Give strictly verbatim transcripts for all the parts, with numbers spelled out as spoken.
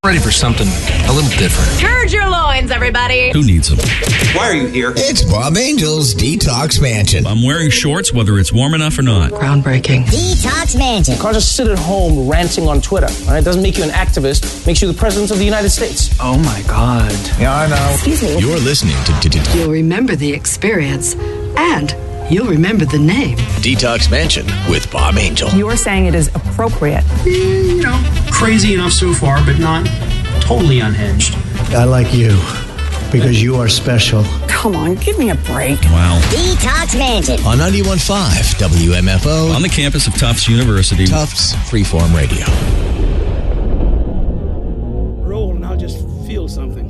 Ready for something a little different. Gird your loins, everybody. Who needs them? Why are you here? It's Bob Angel's Detox Mansion. I'm wearing shorts whether it's warm enough or not. Groundbreaking. Detox Mansion. You can't just sit at home ranting on Twitter. Right? It doesn't make you an activist. It makes you the president of the United States. Oh my God. Yeah, I know. Excuse me. You're listening to, to, to You'll remember the experience, and you'll remember the name. Detox Mansion with Bob Angel. You're saying it is appropriate. Eh, you know, crazy enough so far, but not totally unhinged. I like you because you are special. Come on, give me a break. Wow. Detox Mansion. On ninety-one point five W M F O. On the campus of Tufts University. Tufts Freeform Radio. Roll and I'll just feel something.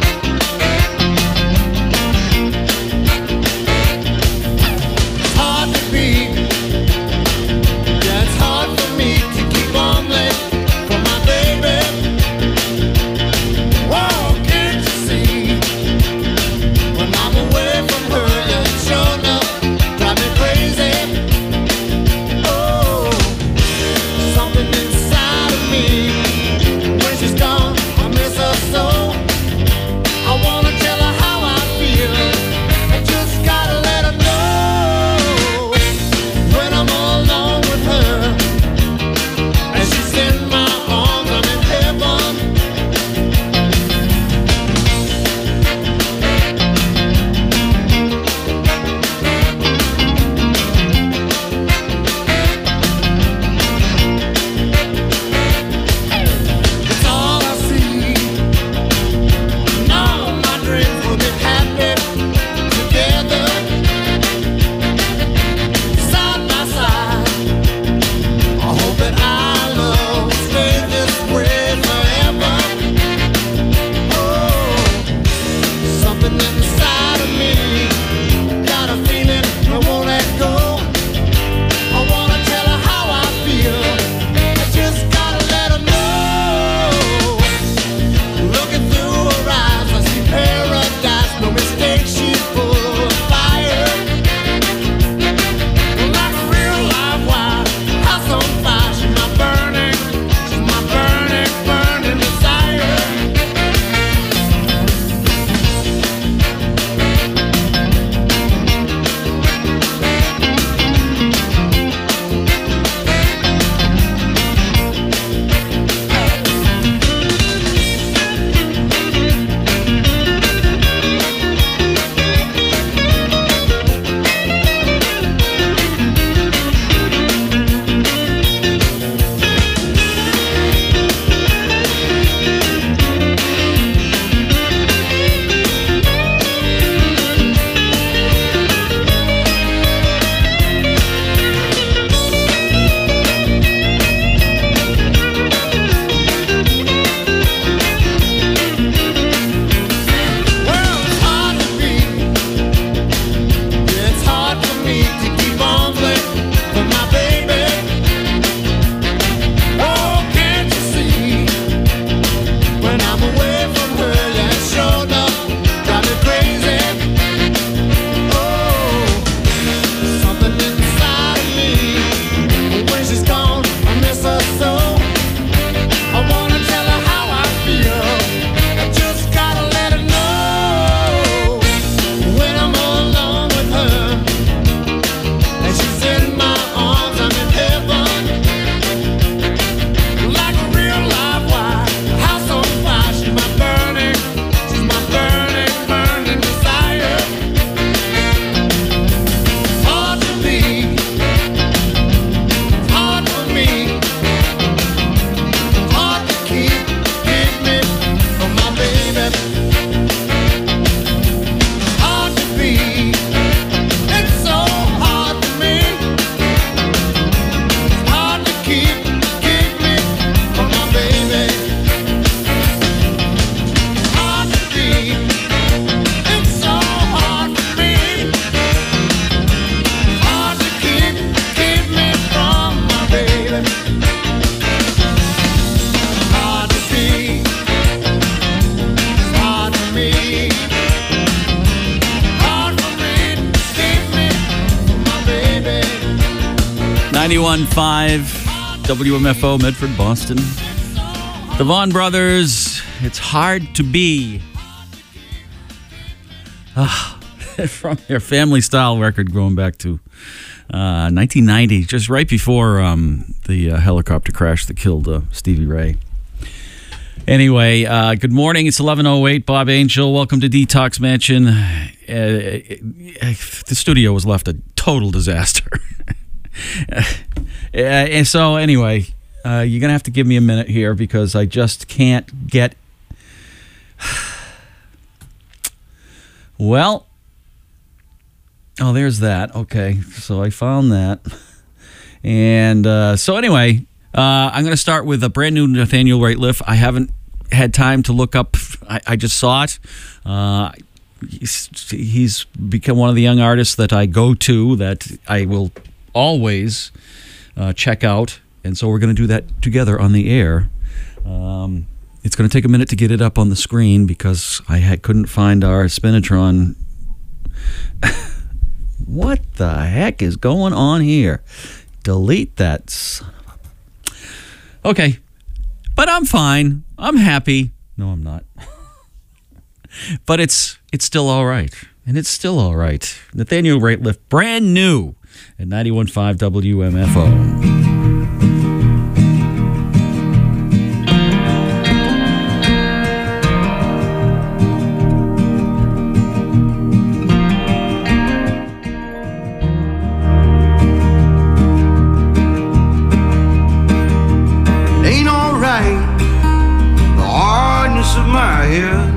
Hot ninety-one point five W M F O, Medford, Boston. The Vaughn Brothers, It's Hard to Be. Uh, from their Family Style record going back to uh, nineteen ninety, just right before um, the uh, helicopter crash that killed uh, Stevie Ray. Anyway, uh, good morning. It's eleven oh eight. Bob Angel, welcome to Detox Mansion. Uh, the studio was left a total disaster. uh, and so anyway, uh, you're going to have to give me a minute here because I just can't get... Well... Oh, there's that. Okay, so I found that. And uh, so anyway... Uh, I'm going to start with a brand new Nathaniel Rateliff. I haven't had time to look up. I, I just saw it. Uh, he's, he's become one of the young artists that I go to, that I will always uh, check out. And so we're going to do that together on the air. Um, it's going to take a minute to get it up on the screen because I had, couldn't find our Spinatron. What the heck is going on here? Delete that son of a... Okay, but I'm fine. I'm happy. No, I'm not. But it's it's still all right. And it's still all right. Nathaniel Rateliff, brand new at ninety-one point five W M F O. Of my head,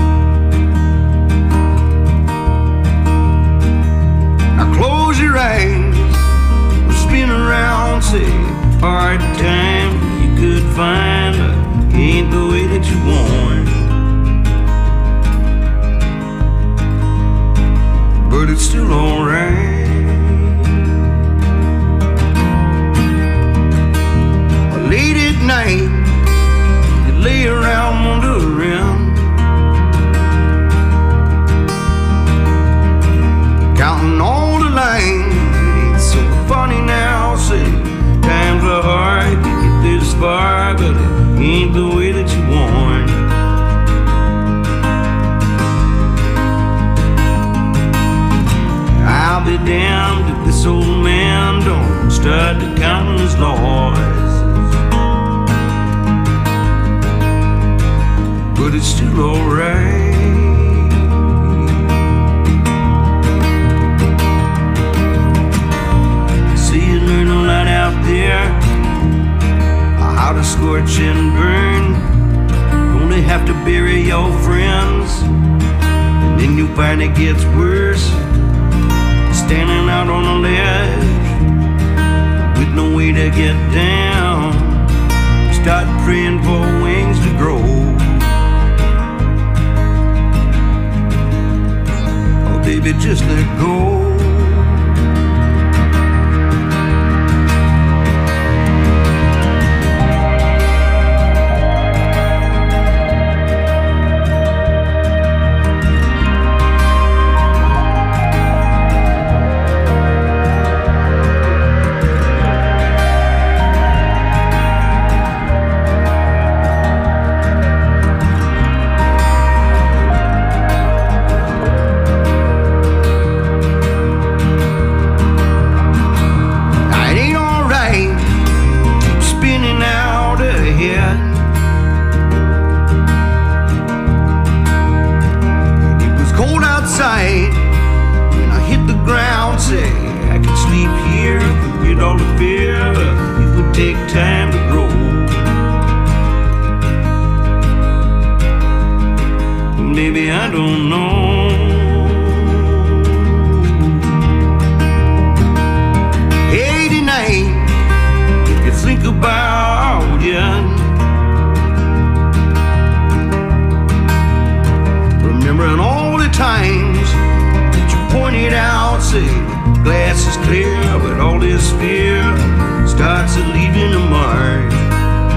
now close your eyes, we'll spin around, say part time you could find, but ain't the way that you want. But it's still alright. Late at night, lay around wondering, counting all the lines. It's so funny now, say times are hard to get this far, but it ain't the way that you want. I'll be damned if this old man don't start to count his losses. But it's still alright. See, you learn a lot out there, how to scorch and burn. Only have to bury your friends, and then you find it gets worse. Standing out on a ledge with no way to get down. Start praying for wings to grow. Baby, just let go.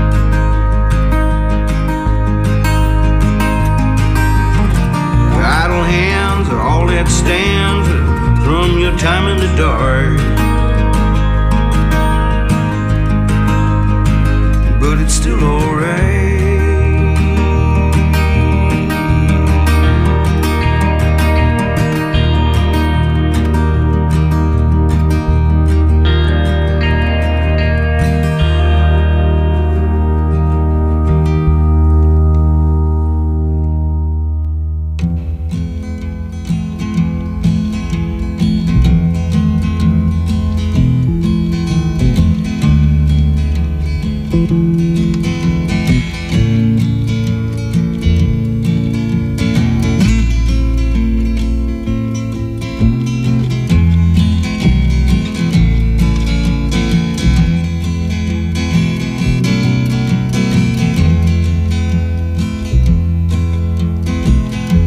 I don't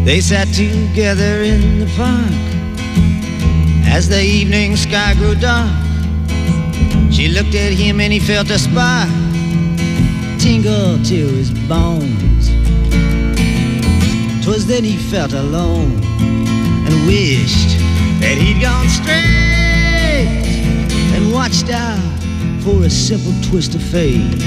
They sat together in the park as the evening sky grew dark. She looked at him and he felt a spark tingle to his bones. 'Twas then he felt alone and wished that he'd gone straight and watched out for a simple twist of fate.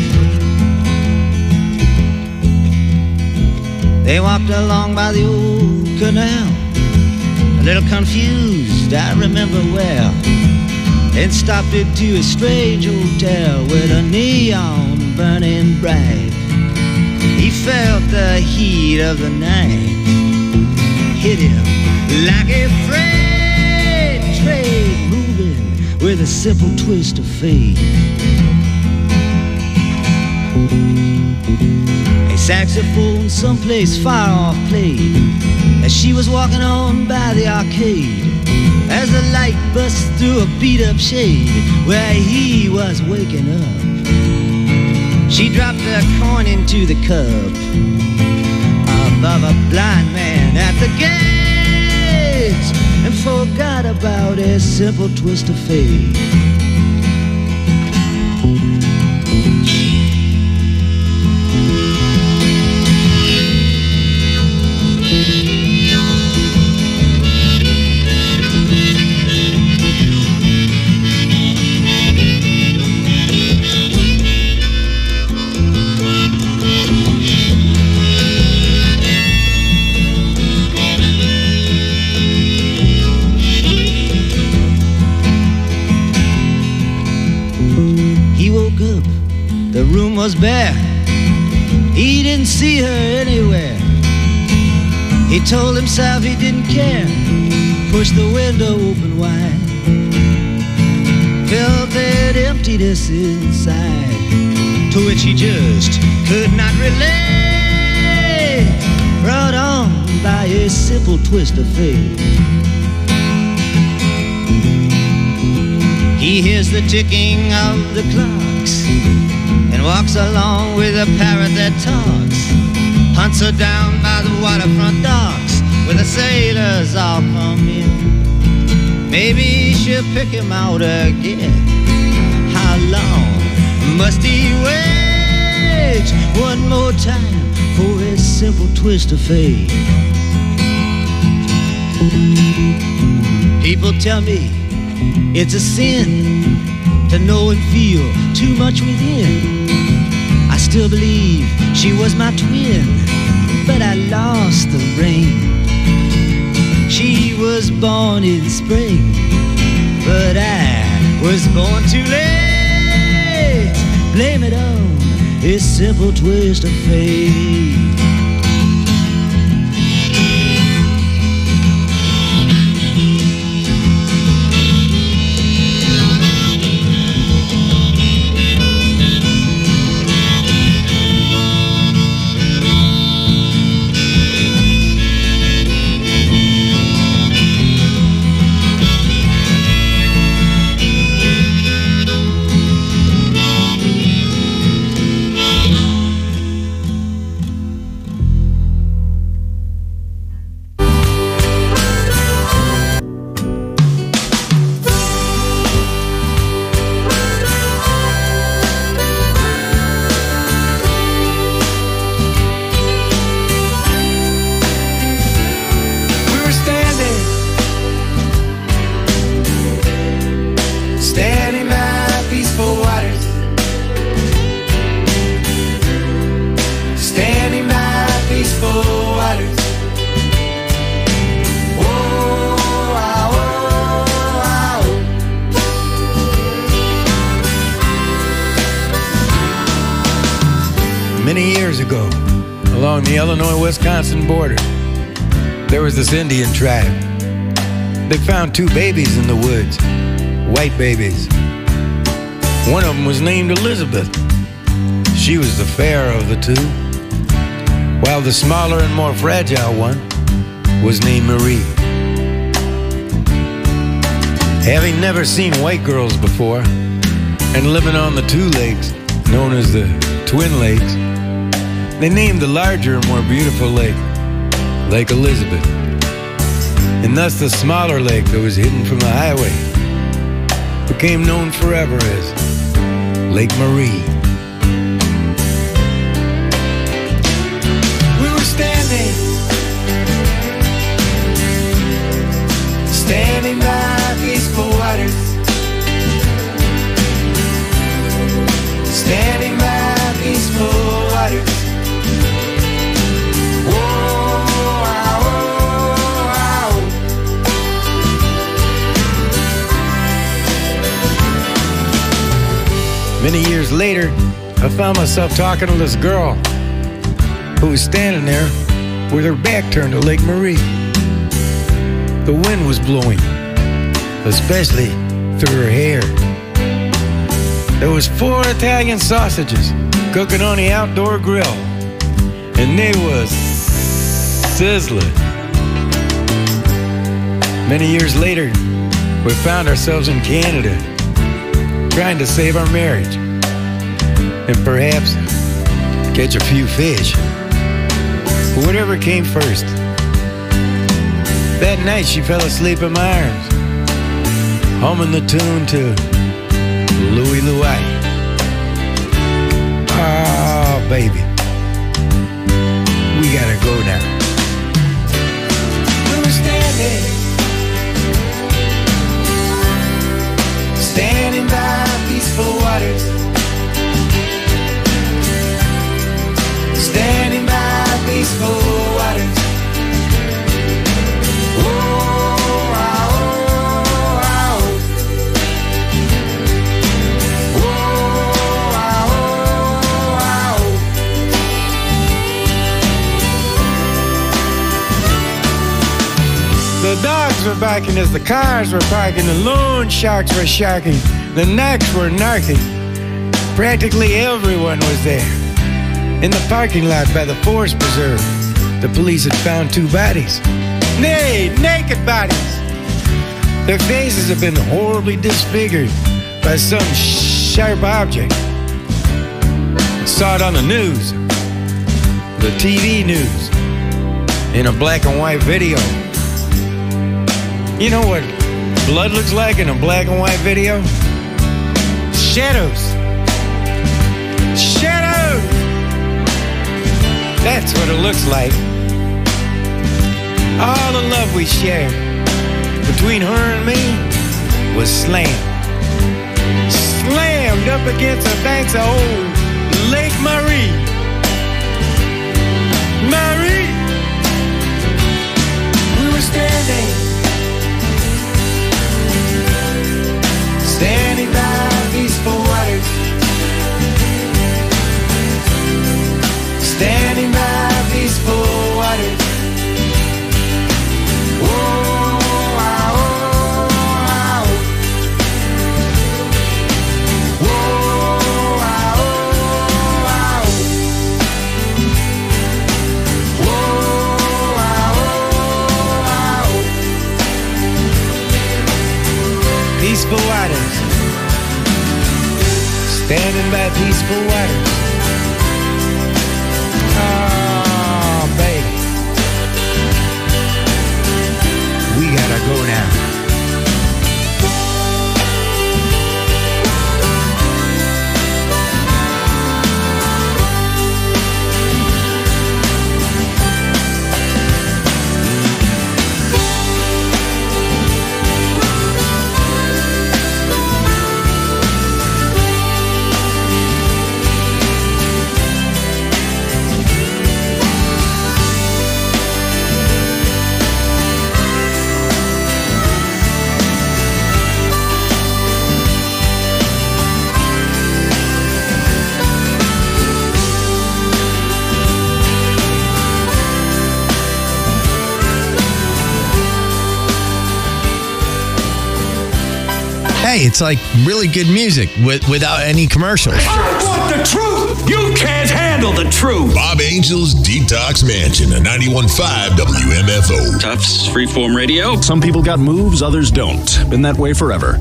They walked along by the old canal, a little confused, I remember well, and stopped into a strange hotel with a neon burning bright. He felt the heat of the night hit him like a freight train moving with a simple twist of fate. A saxophone someplace far off played as she was walking on by the arcade, as the light bust through a beat-up shade where he was waking up. She dropped a coin into the cup above a blind man at the gates and forgot about a simple twist of fate. The room was bare, he didn't see her anywhere. He told himself he didn't care, pushed the window open wide, felt that emptiness inside to which he just could not relate, brought on by a simple twist of fate. He hears the ticking of the clocks and walks along with a parrot that talks, hunts her down by the waterfront docks where the sailors all come in. Maybe she'll pick him out again. How long must he wait one more time for a simple twist of fate? People tell me it's a sin to know and feel too much within. I still believe she was my twin, but I lost the rain. She was born in spring, but I was born too late. Blame it on this simple twist of fate. Many years ago, along the Illinois-Wisconsin border, there was this Indian tribe. They found two babies in the woods, white babies. One of them was named Elizabeth. She was the fairer of the two, while the smaller and more fragile one was named Marie. Having never seen white girls before, and living on the two lakes known as the Twin Lakes, they named the larger and more beautiful lake Lake Elizabeth, and thus the smaller lake that was hidden from the highway became known forever as Lake Marie. We were standing, standing by peaceful waters, standing by peaceful waters. Many years later, I found myself talking to this girl who was standing there with her back turned to Lake Marie. The wind was blowing, especially through her hair. There was four Italian sausages cooking on the outdoor grill, and they was sizzling. Many years later, we found ourselves in Canada, trying to save our marriage and perhaps catch a few fish. But whatever came first, that night she fell asleep in my arms, humming the tune to Louie Louie. Oh, baby, we gotta go now. We were standing, standing by peaceful waters, standing by peaceful waters. Oh, ah, oh, ah, oh. Oh, ah, oh, ah, oh. The dogs were barking as the cars were parking, the loan sharks were sharking, the knacks were narking. Practically everyone was there. In the parking lot by the Forest Preserve, the police had found two bodies. Nay, naked bodies. Their faces had been horribly disfigured by some sharp object. I saw it on the news, the T V news, in a black and white video. You know what blood looks like in a black and white video? Shadows. Shadows! That's what it looks like. All the love we shared between her and me was slammed. Slammed up against the banks of old Lake Marie. Marie! We were standing, standing by peaceful waters, standing by peaceful waters. Oh, ah, oh, ah, oh. Oh, ah, oh, ah, oh. Oh, ah, oh, ah, oh. Peaceful waters, standing by peaceful waters. Oh, baby, we gotta go now. Hey, it's like really good music with, without any commercials. I want the truth. You can't handle the truth. Bob Angel's Detox Mansion, a ninety-one point five W M F O. Tufts Freeform Radio. Some people got moves, others don't. Been that way forever.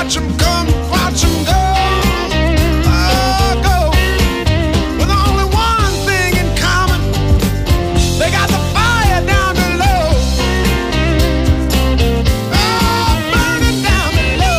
Watch them come, watch them go. Oh, go. With only one thing in common. They got the fire down below. Oh, burning down below.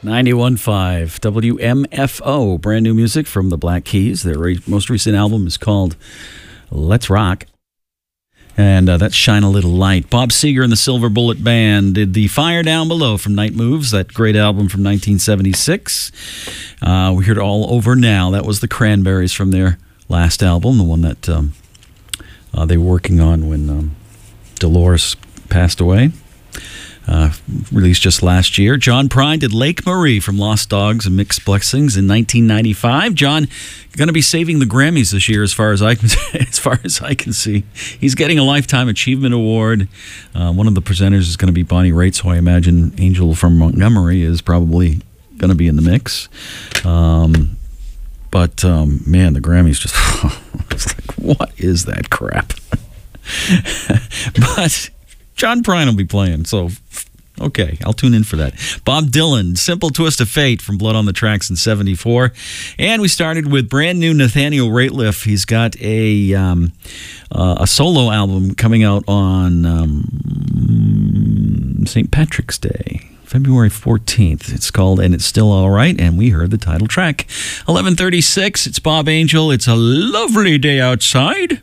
ninety-one point five W M F O, brand new music from the Black Keys. Their re- most recent album is called Let's Rock. And uh, that's Shine a Little Light. Bob Seger and the Silver Bullet Band did the Fire Down Below from Night Moves, that great album from nineteen seventy-six. Uh, we heard All Over Now. That was the Cranberries from their last album, the one that um, uh, they were working on when um, Dolores passed away. Uh, released just last year. John Prine did Lake Marie from Lost Dogs and Mixed Blessings in nineteen ninety-five. John going to be saving the Grammys this year, as far as I can, as far as I can see. He's getting a Lifetime Achievement Award. Uh, one of the presenters is going to be Bonnie Raitt, so I imagine Angel from Montgomery is probably going to be in the mix. Um, but um, man, the Grammys just it's like, what is that crap? But John Prine will be playing, so okay, I'll tune in for that. Bob Dylan, Simple Twist of Fate from Blood on the Tracks in seventy-four. And we started with brand new Nathaniel Rateliff. He's got a um, uh, a solo album coming out on um, Saint Patrick's Day, February fourteenth. It's called And It's Still All Right, and we heard the title track. eleven thirty-six, it's Bob Angel. It's a lovely day outside.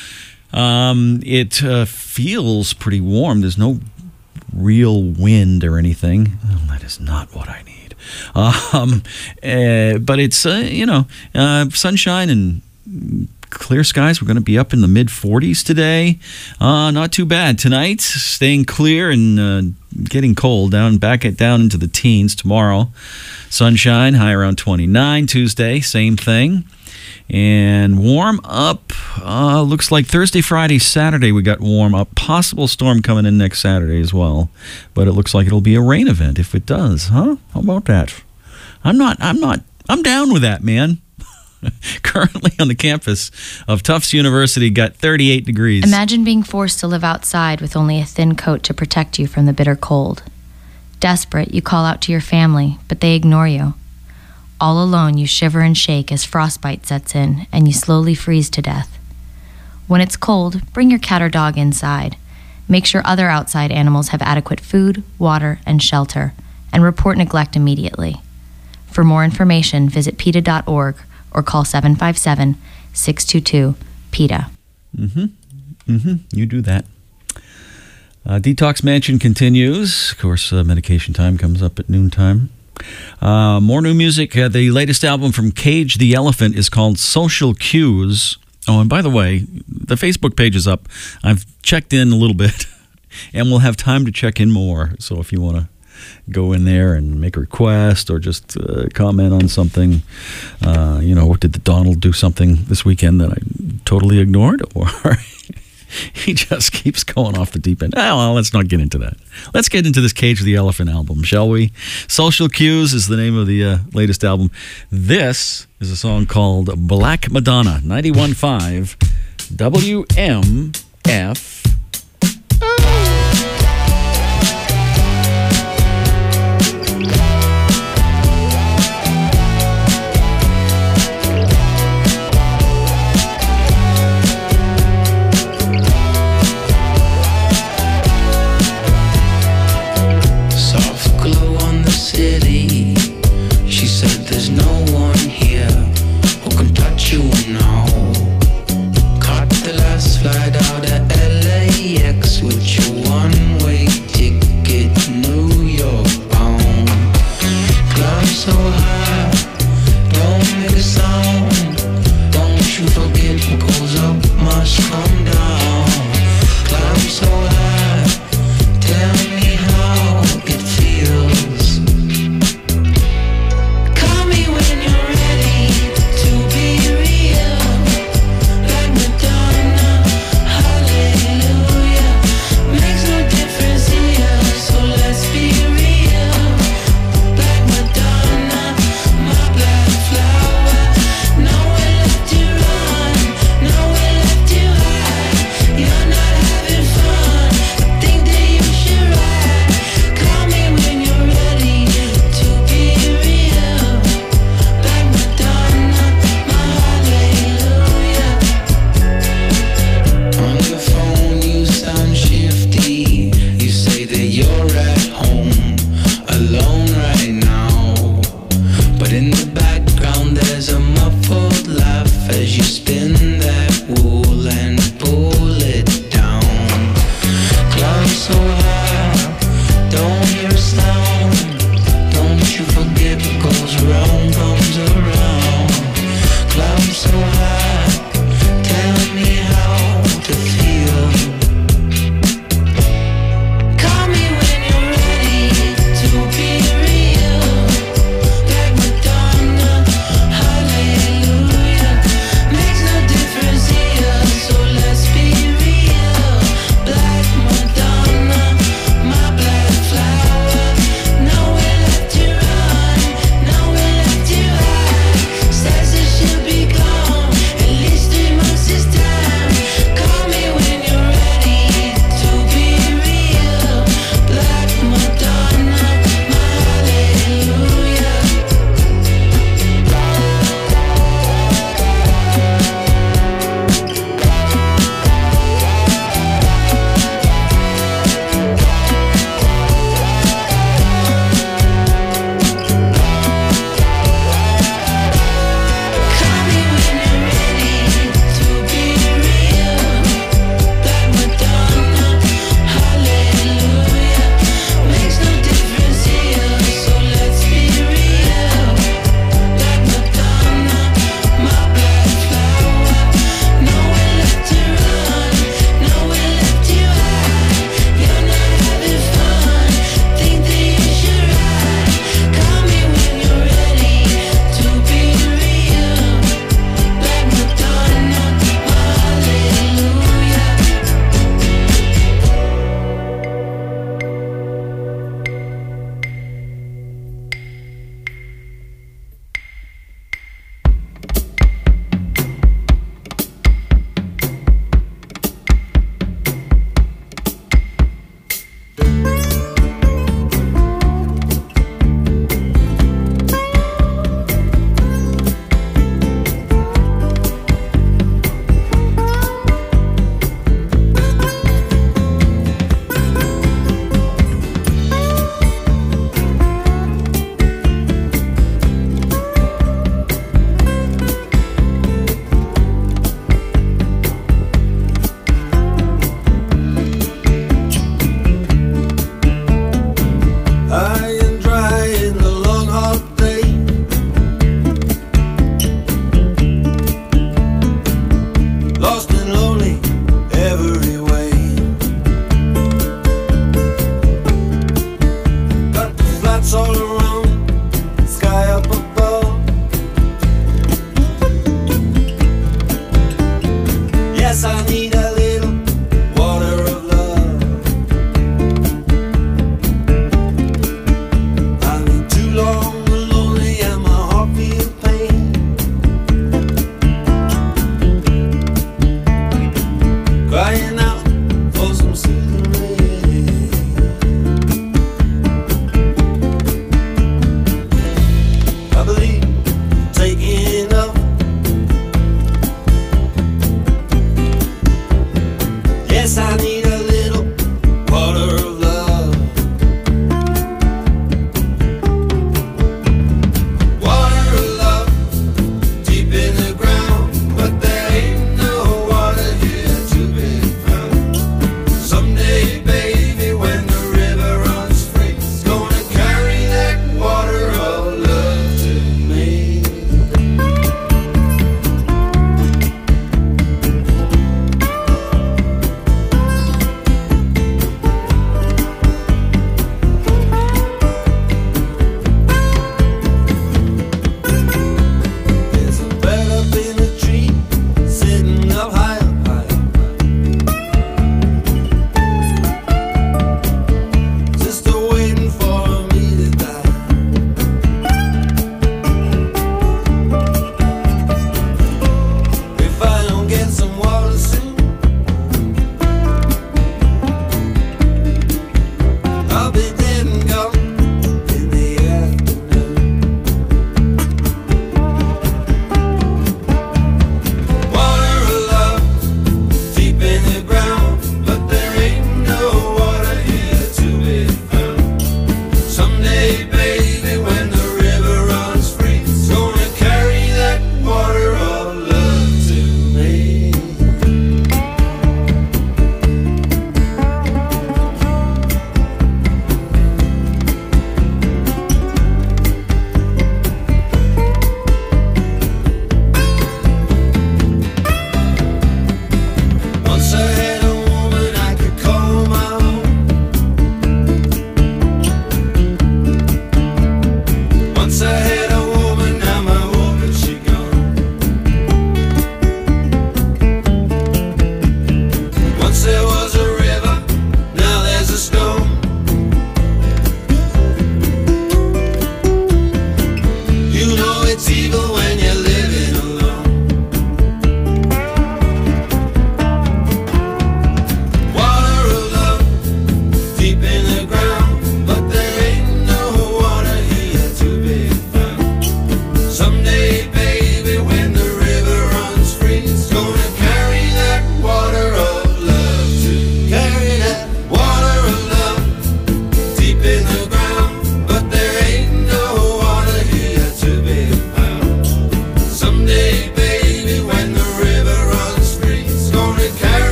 Um, it uh, feels pretty warm. There's no real wind or anything. Oh, that is not what I need. Um, uh, but it's, uh, you know, uh, sunshine and clear skies. We're going to be up in the mid forties today. Uh, not too bad. Tonight, staying clear and uh, getting cold, down back at down into the teens tomorrow. Sunshine, high around twenty-nine. Tuesday, same thing. And warm up, uh, looks like Thursday, Friday, Saturday we got warm up. Possible storm coming in next Saturday as well. But it looks like it'll be a rain event if it does, huh? How about that? I'm not, I'm not, I'm down with that, man. Currently on the campus of Tufts University, got thirty-eight degrees. Imagine being forced to live outside with only a thin coat to protect you from the bitter cold. Desperate, you call out to your family, but they ignore you. All alone, you shiver and shake as frostbite sets in, and you slowly freeze to death. When it's cold, bring your cat or dog inside. Make sure other outside animals have adequate food, water, and shelter, and report neglect immediately. For more information, visit PETA dot org or call seven five seven, six two two, PETA. Mm-hmm. Mm-hmm. You do that. Uh, Detox Mansion continues. Of course, uh, medication time comes up at noontime. Uh, more new music. Uh, the latest album from Cage the Elephant is called Social Cues. Oh, and by the way, the Facebook page is up. I've checked in a little bit, and we'll have time to check in more. So if you want to go in there and make a request or just uh, comment on something, uh, you know, did the Donald do something this weekend that I totally ignored? Or he just keeps going off the deep end. Oh, well, let's not get into that. Let's get into this Cage the Elephant album, shall we? Social Cues is the name of the uh, latest album. This is a song called Black Madonna, ninety-one point five W M F. Flight out of L A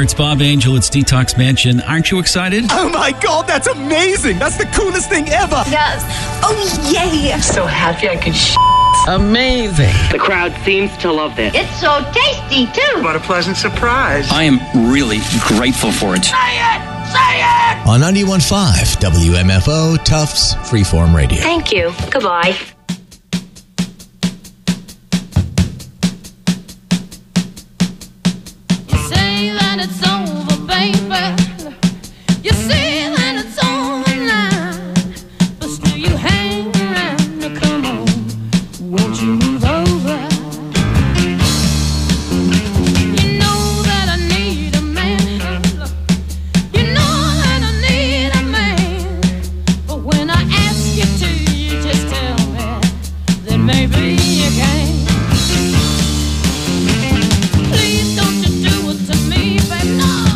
It's Bob Angel. It's Detox Mansion. Aren't you excited? Oh my God, that's amazing. That's the coolest thing ever. Yes. Oh, yay. I'm so happy I could sh**. Amazing. The crowd seems to love this. It's so tasty, too. What a pleasant surprise. I am really grateful for it. Say it! Say it! On ninety-one point five W M F O, Tufts Freeform Radio. Thank you. Goodbye. You say that it's over, baby. You say that it's over now. But still you hang around. Now come on, won't you move over? You know that I need a man. You know that I need a man. But when I ask you to, you just tell me that maybe you can't. Please don't you do it to me, baby, no.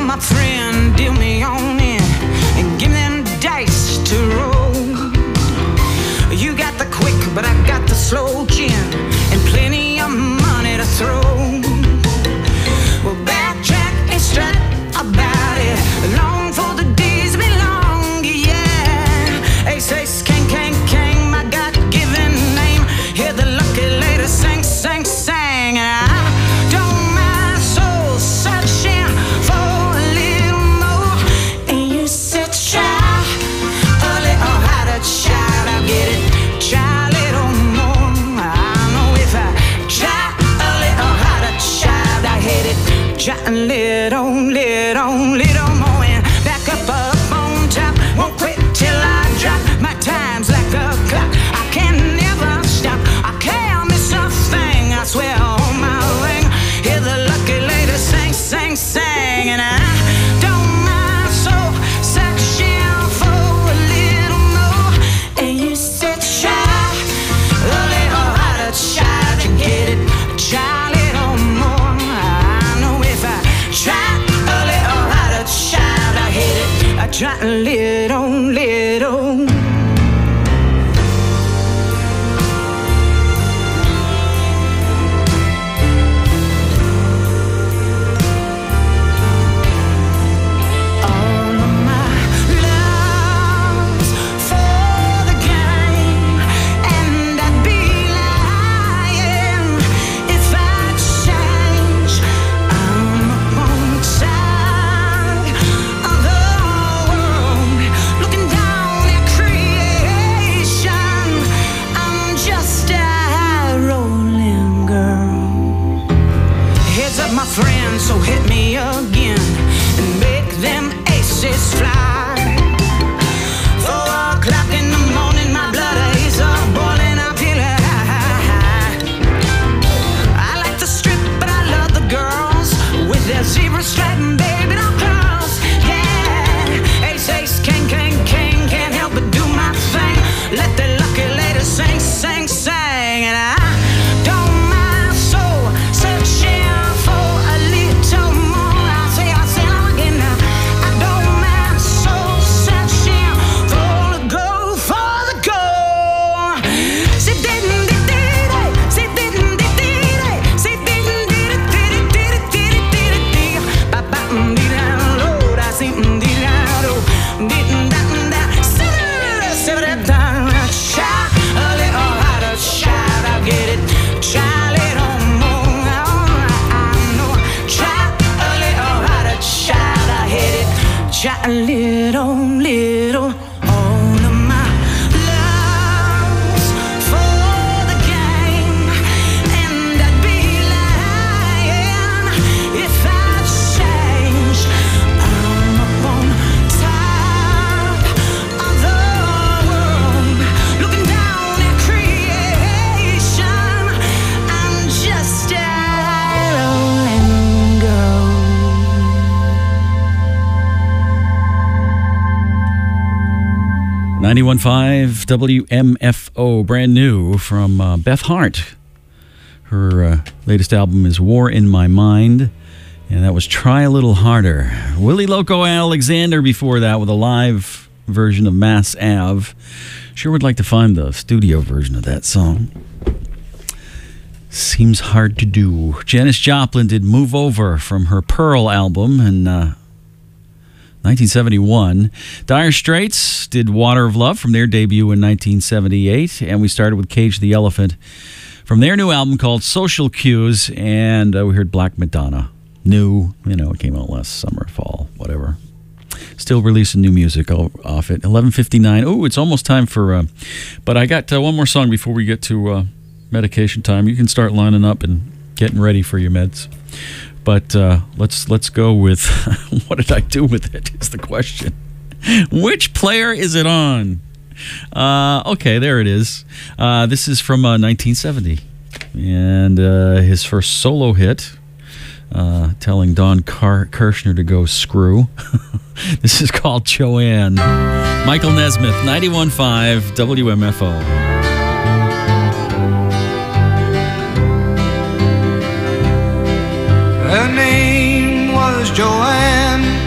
my friend, deal me on in and give me them dice to roll. You got the quick, but I got the slow gin and plenty of money to throw. Well, backtrack and strut about it. Long for the days be long, yeah. Ace, ace, king, king, king, my God-given name. Hear the lucky lady sing, sing, sing, and I don't mind soul searching for a little more. And you said, try a little harder, child, I'll get it. Try a little more. I know if I try a little harder, child, I hit it. Try a little, little, little more and back up, up on top. Won't quit till I drop. My time's like a clock. I can never stop. I can't miss a thing. I swear on my ring. Hear the lucky lady sing, sing, sing, and I don't mind soul searching for a little more. And you said try a little harder, child, you get it. Try a little more. I know if I try a little harder, child, I hit it. I try a little, little. All of my love's for the game, and I'd be lying if I change. I'm up on the side of the world, looking down at creation. I'm just a rolling girl. Heads up, my friend, so hit me again and make them aces fly. Four o'clock in the morning, my blood is all boiling. I feel it high. I like the strip, but I love the girls with their zebra stripe and baby doll curls. Yeah, ace, ace, king, king, king, can't help but do my thing. Let the lucky lady sing, sing, sing, and I don't mind soul searching for a little more. I say, I say, I'm again now. I don't mind soul searching for the gold, for the gold. Say, didn't, did, did, did, say, didn't, did, did, did, say, didn't, did, it, did, it, did, it, did, it, did, it, did, it. Ba, ba, mm, dee, da, low, da, see, mm, dee, da, do, dee, mm, da, mm, da, say, da, da, da, say, da, da, da, try a little harder, child, I'll get it. Try a little more, I know. Try a little harder, child, I hit it. Try a little, little. All of my love's for the game, and I'd be lying if I change. I'm up on top of the world, looking down at creation. I'm just a rolling girl. ninety-one point five W M F O, brand new from uh, Beth Hart. Her uh, latest album is War in My Mind, and that was Try a Little Harder. Willie Loco Alexander before that with a live version of Mass Ave. Sure would like to find the studio version of that song. Seems hard to do. Janis Joplin did Move Over from her Pearl album in uh, nineteen seventy-one. Dire Straits did Water of Love from their debut in nineteen seventy-eight. And we started with Cage the Elephant from their new album called Social Cues. And uh, we heard Black Madonna. New, you know, it came out last summer, fall, whatever. Still releasing new music off it. eleven fifty-nine. Oh, it's almost time for... Uh, but I got uh, one more song before we get to uh, medication time. You can start lining up and getting ready for your meds. But uh, let's let's go with what did I do with it is the question. Which player is it on? Uh, okay, there it is. Uh, this is from uh, nineteen seventy. And uh, his first solo hit, uh, telling Don Car- Kirshner to go screw. This is called Joanne. Michael Nesmith, ninety-one point five W M F O. Her name was Joanne.